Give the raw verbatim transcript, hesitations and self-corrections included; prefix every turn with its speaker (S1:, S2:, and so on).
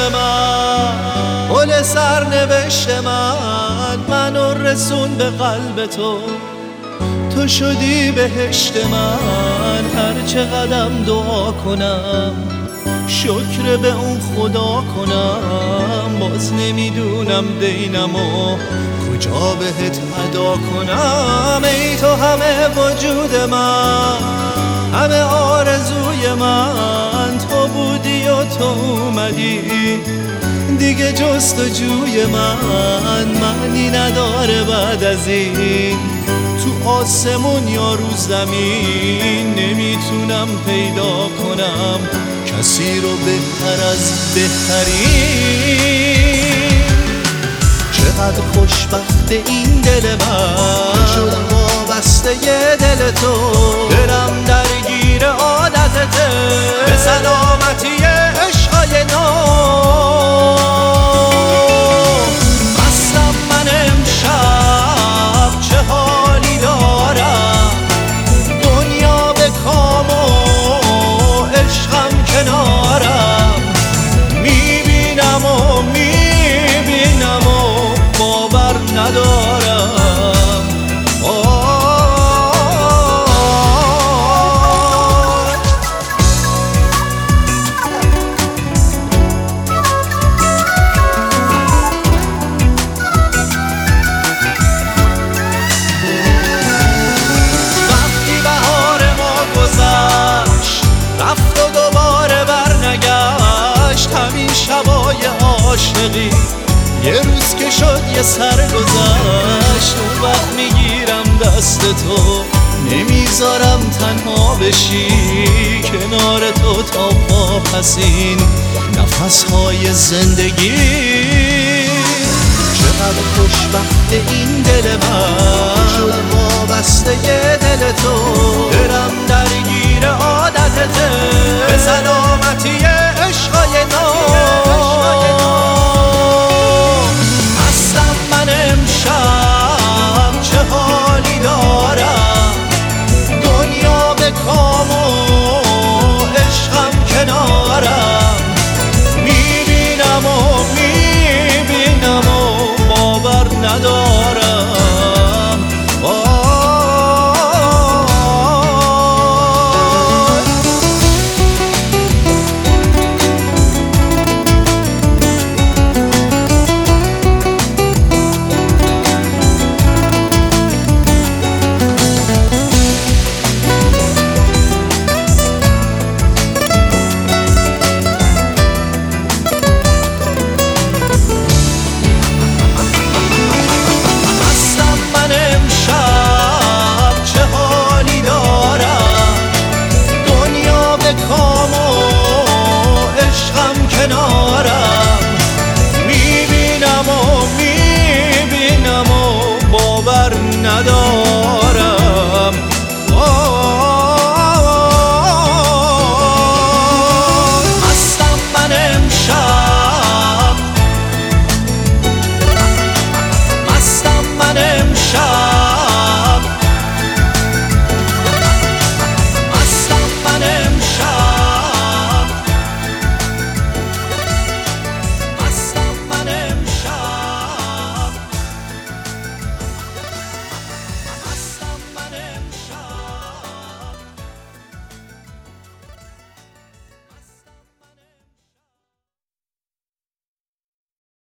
S1: من، گل سرنوشت من، منو رسون به قلب تو. تو شدی بهشت من، هر چه قدم دعا کنم شکر به اون خدا کنم. باز نمیدونم دینمو کجا بهت ادا کنم. ای تو همه وجود من، همه آرزوی من، تو بودی و تو اومدی، دیگه جستجوی من معنی نداره بعد از این. تو آسمون یا رو زمین نمیتونم پیدا کنم کسی رو بهتر از بهترین. چقدر خوشبخت این دل من، شدم وابسته یه دل تو، دلم درگیر عادتته، به سلامتی عشقای نو. مستم من امشب، چه حالی دارم، دنیا به کام و عشقم کنارم. میبینم و میبینم و باور ندارم. وقتی بهار ما گذشت رفت و دوباره برنگشت، همین شبای عاشقی یه روز که شد یه سر گذشت. اون وقت میگیرم دست تو، نمیذارم تنها بشی، کنار تو تا پاپسین نفسهای زندگی. چقدر خوشبخت این دل من، شدم وابسته یه دل تو، دلم درگیر عادتته، به سلامتی عشقای نو. هستم من امشب، چه حالی دارم، دنیا به کام و عشقم کنارم. میبینم و میبینم و باور ندارم. میبینم و میبینم و باور ندارم.